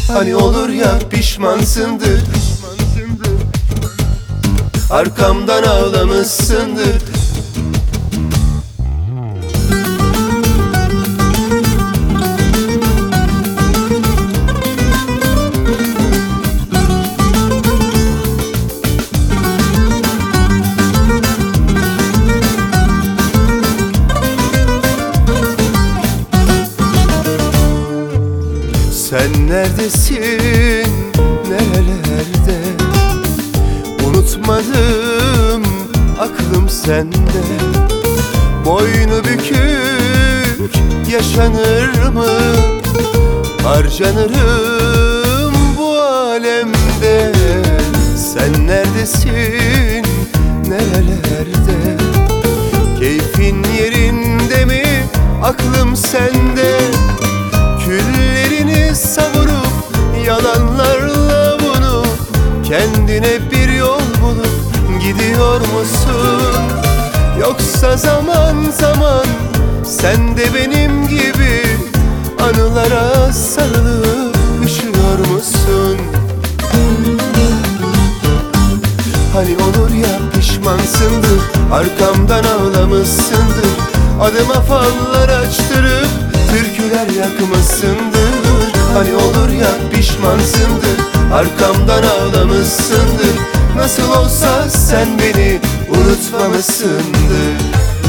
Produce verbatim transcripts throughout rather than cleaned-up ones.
Hani olur ya pişmansındır, arkamdan ağlamışsındır. Sen neredesin, nerelerde? Unutmadım, aklım sende. Boynu bükük yaşanır mı? Harcanırım bu alemde. Sen neredesin, nerelerde? Keyfin yerinde mi? Aklım sende. Küllerini savurup yalanlarla bunu kendine bir yol bulup gidiyor musun? Yoksa zaman zaman sen de benim gibi anılara sarılıp üşüyor musun? Hani olur ya pişmansındır, arkamdan ağlamışsındır. Adıma fallar açtırıp türküler yakmışsındır. Hani olur ya pişmansındır, arkamdan ağlamışsındır. Nasıl olsa sen beni unutmamışsındır.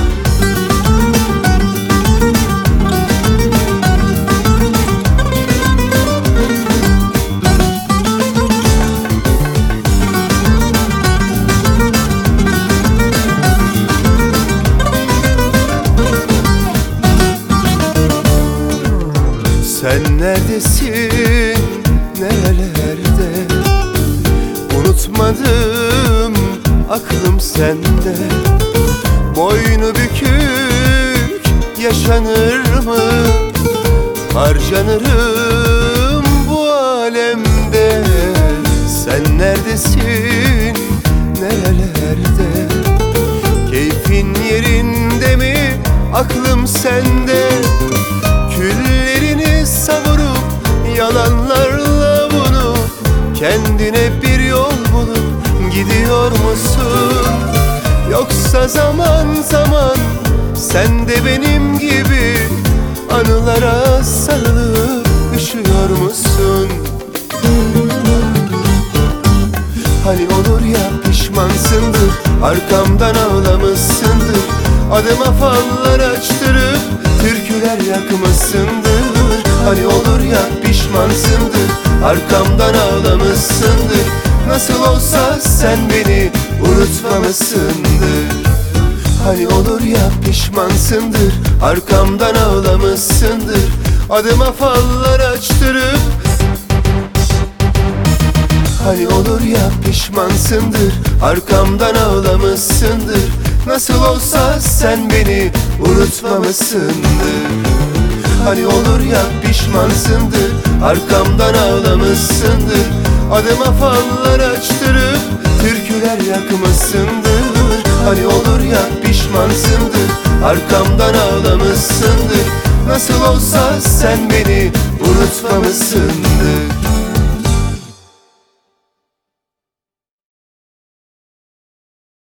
Sen neredesin, nerelerde? Unutmadım, aklım sende. Boynu bükük yaşanır mı? Harcanırım bu alemde. Sen neredesin, nerelerde? Keyfin yerinde mi? Aklım sende. Küllerini savurup yalanlarla bunu kendine bir yol bulup gidiyor musun? Yoksa zaman zaman sen de benim gibi anılara sarılıp üşüyor musun? Hani olur ya pişmansındır, arkamdan ağlamışsındır. Adıma fallar açtırıp türküler yakmışsındır. Hani olur ya pişmansındır, arkamdan ağlamışsındır. Nasıl olsa sen beni unutmamışsındır. Hani olur ya pişmansındır, arkamdan ağlamışsındır. Adıma fallar açtırıp. Hani olur ya pişmansındır, arkamdan ağlamışsındır. Nasıl olsa sen beni unutmamışsındır. Hani olur ya pişmansındır, arkamdan ağlamışsındır. Adıma fallar açtırıp türküler yakmışsındır. Hani olur ya pişmansındır, arkamdan ağlamışsındır. Nasıl olsa sen beni unutmamışsındır.